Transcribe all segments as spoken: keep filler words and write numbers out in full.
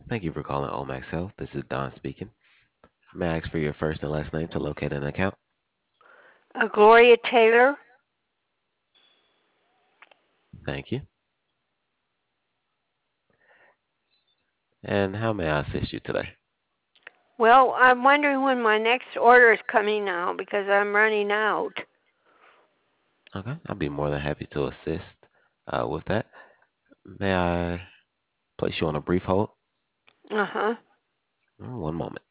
Thank you for calling Omax Health. This is Don speaking. May I ask for your first and last name to locate an account? Uh, Gloria Taylor. Thank you. And how may I assist you today? Well, I'm wondering when my next order is coming now because I'm running out. Okay, I'll be more than happy to assist uh, with that. May I place you on a brief hold? Uh huh. Mm, One moment.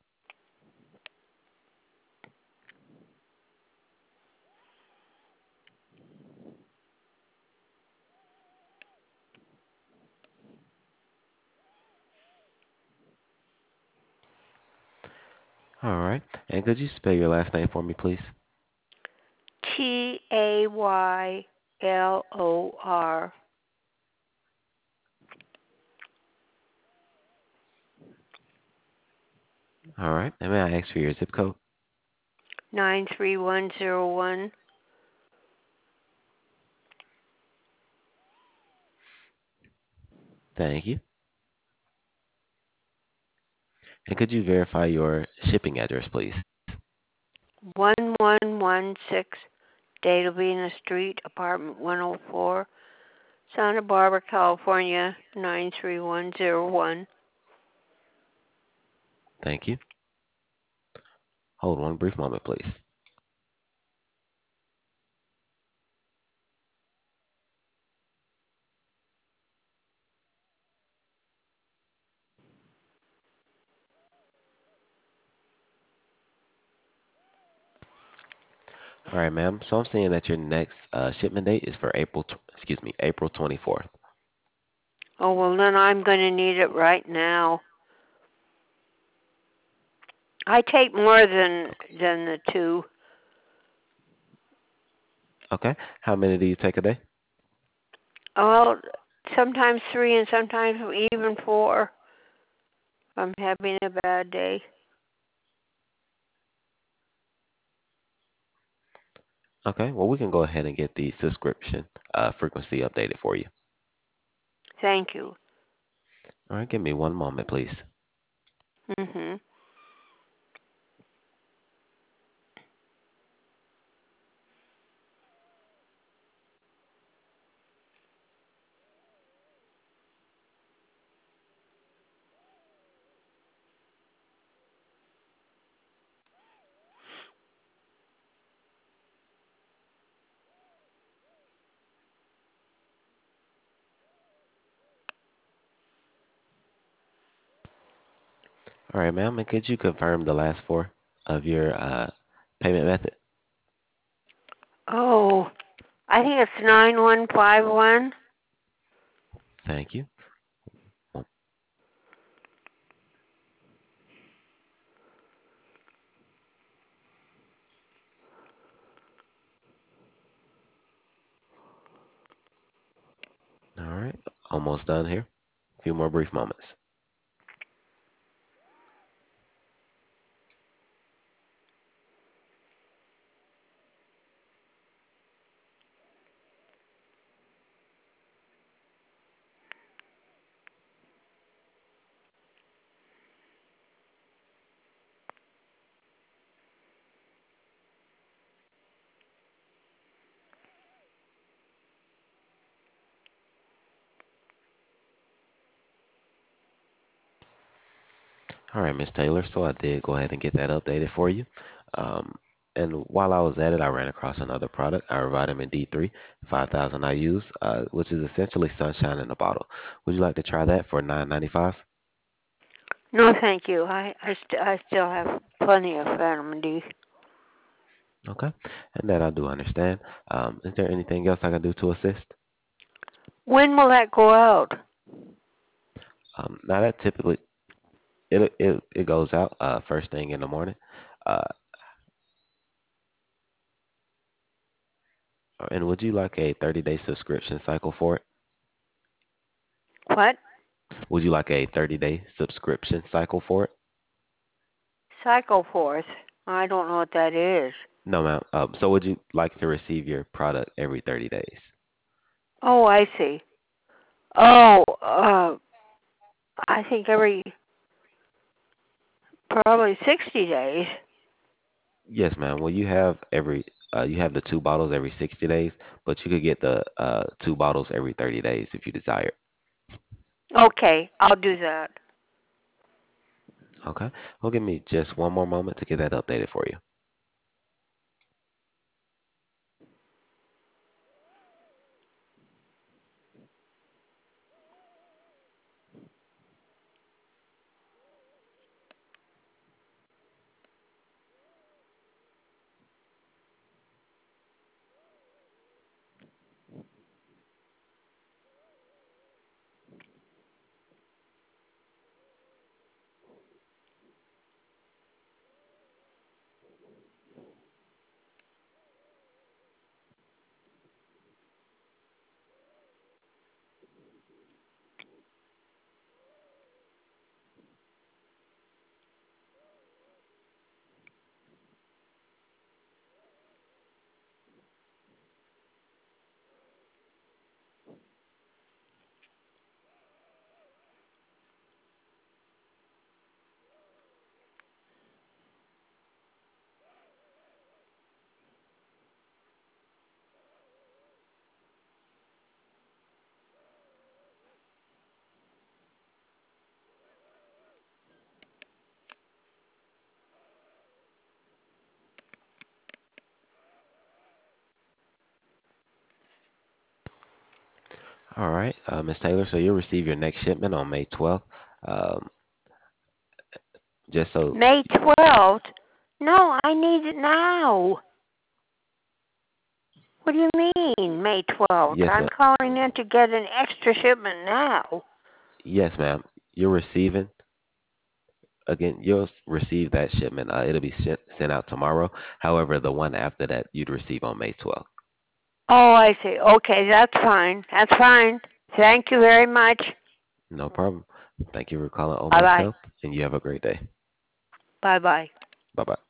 All right. And could you spell your last name for me, please? T A Y L O R. All right. And may I ask for your zip code? Nine three one zero one. Thank you. And could you verify your shipping address, please? One one one six Databina Street, apartment one oh four, Santa Barbara, California, nine three one zero one. Thank you. Hold one brief moment, please. All right, ma'am. So I'm seeing that your next uh, shipment date is for April, tw- excuse me, April twenty-fourth. Oh well, then I'm going to need it right now. I take more than than the two. Okay. How many do you take a day? Well, sometimes three and sometimes even four. I'm having a bad day. Okay. Well, we can go ahead and get the subscription uh, frequency updated for you. Thank you. All right. Give me one moment, please. Mhm. All right, ma'am. And could you confirm the last four of your uh, payment method? Oh, I think it's nine one five one. Thank you. Well, all right. Almost done here. A few more brief moments. All right, Miss Taylor. So I did go ahead and get that updated for you. Um, and while I was at it, I ran across another product, our vitamin D three, five thousand I U, uh, which is essentially sunshine in a bottle. Would you like to try that for nine ninety-five? No, thank you. I I, st- I still have plenty of vitamin D. Okay, and that I do understand. Um, is there anything else I can do to assist? When will that go out? Um, now that typically it it it goes out uh, first thing in the morning. Uh, and would you like a thirty day subscription cycle for it? What? Would you like a thirty day subscription cycle for it? Cycle forth. I don't know what that is. No, ma'am. Um, so would you like to receive your product every thirty days? Oh, I see. Oh, uh, I think every probably sixty days. Yes, ma'am. Well, you have every uh, you have the two bottles every sixty days, but you could get the uh, two bottles every thirty days if you desire. Okay, I'll do that. Okay. Well, give me just one more moment to get that updated for you. All right, uh, Miss Taylor. So you'll receive your next shipment on May twelfth. Um, just so May twelfth? No, I need it now. What do you mean, May twelfth? yes, I'm ma'am. calling in to get an extra shipment now. Yes, ma'am. You're receiving again. You'll receive that shipment. Uh, it'll be sent sent out tomorrow. However, the one after that you'd receive on May twelfth. Oh, I see. Okay, that's fine. That's fine. Thank you very much. No problem. Thank you for calling Bye Omax bye. Health, and you have a great day. Bye bye. Bye bye.